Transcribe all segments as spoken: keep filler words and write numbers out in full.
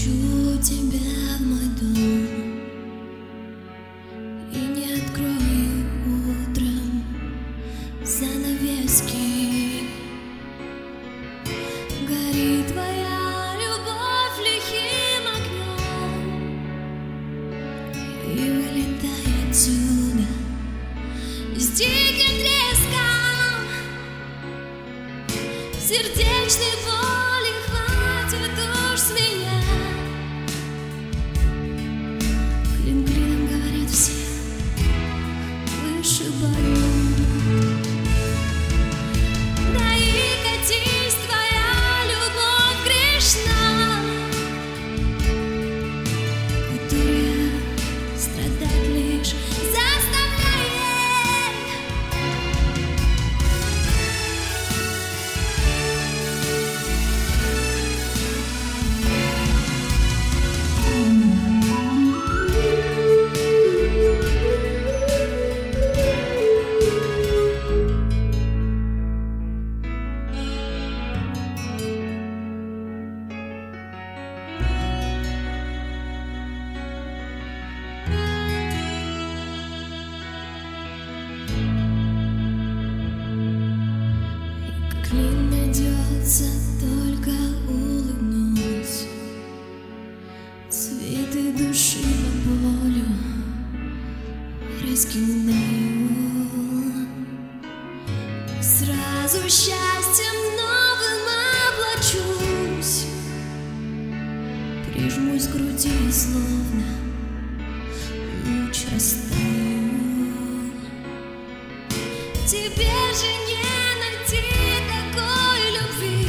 Впущу тебя в мой дом и не открою утром занавески. Горит твоя любовь лихим огнем и вылетай отсюда с диким треском. Сердечной боли хватит уж с меня. Клин клином говорят все, вышибаю. Да и катись, твоя любовь грешна, которая страдать лишь заставляет. Клин найдется, только улыбнусь. Цветы души по полю раскидаю. Сразу счастьем новым облачусь, прижмусь к груди, словно луч растаю. Теперь же не найти такой любви,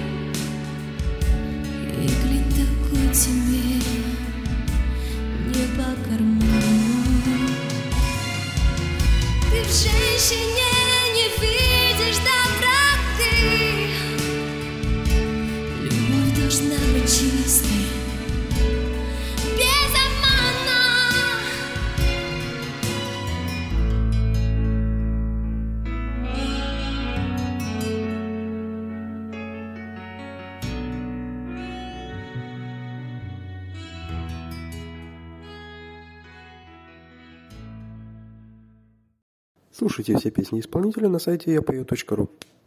и клин такой тебе не по карману. Ты в женщине не видишь доброты. Любовь должна быть чистой, без обмана. Слушайте все песни исполнителя на сайте я пою точка ру.